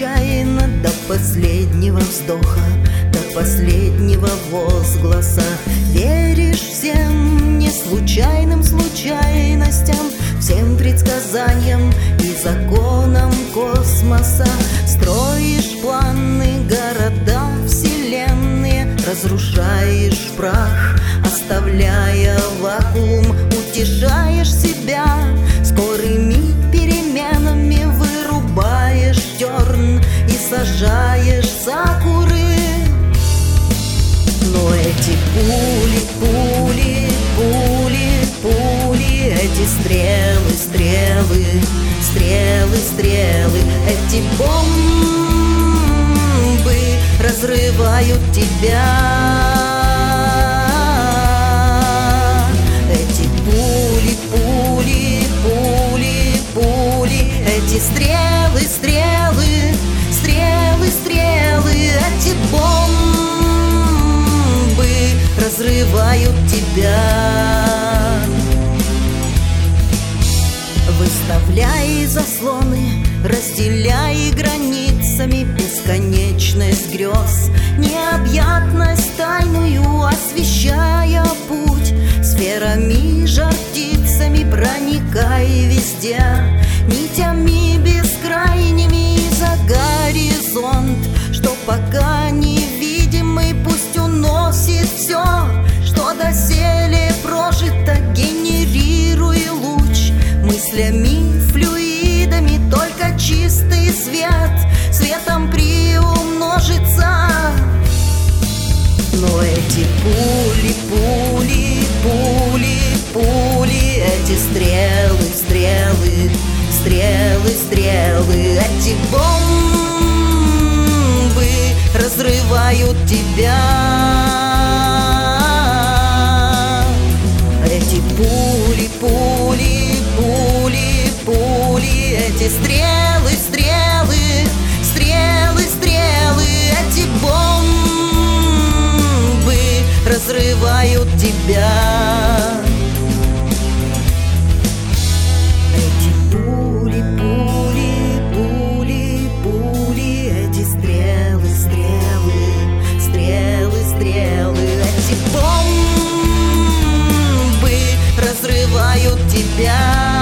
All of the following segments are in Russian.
отчаянно до последнего вздоха, до последнего возгласа. Веришь всем неслучайным случайностям, всем предсказаниям и законам космоса. Строишь планы, города, вселенные, разрушаешь в прах, оставляя вакуум. Утешаешь себя скорыми переменами, вырубаешь дерн и сажаешь сакуры. Но эти пули, пули, пули, пули, эти стрелы, стрелы, стрелы, стрелы, эти бомбы разрывают тебя. Эти пули, пули, пули, пули, эти стрелы, стрелы, стрелы, стрелы, эти бомбы разрывают тебя. Выставляй заслоны, разделяй границами бесконечность грез, необъятность тайную освещая путь, сферами жар-птицами проникай везде, нитями бескрайними за горизонт, что пока невидимый пусть уносит все, что доселе прожито. Генерируй луч мыслями, флюидами, только чистый свет светом приумножится. Но эти пули, пули, пули, пули, эти стрелы, стрелы, стрелы, стрелы, эти бомбы разрывают тебя. Эти пули, пули, пули, пули, эти стрелы, стрелы, стрелы, стрелы, эти бомбы разрывают тебя. Эти пули, пули, пули, пули, эти стрелы, стрелы, стрелы, стрелы, эти бомбы разрывают тебя.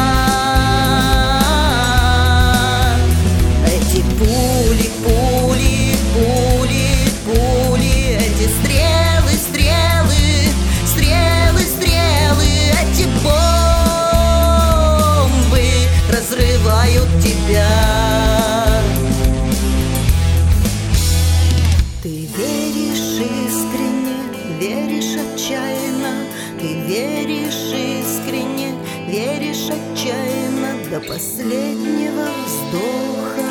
Эти пули, пули, пули, пули, эти стрелы, стрелы, стрелы, стрелы, эти бомбы разрывают тебя. Ты веришь искренне, веришь отчаянно, ты веришь искренне, веришь отчаянно до последнего вздоха.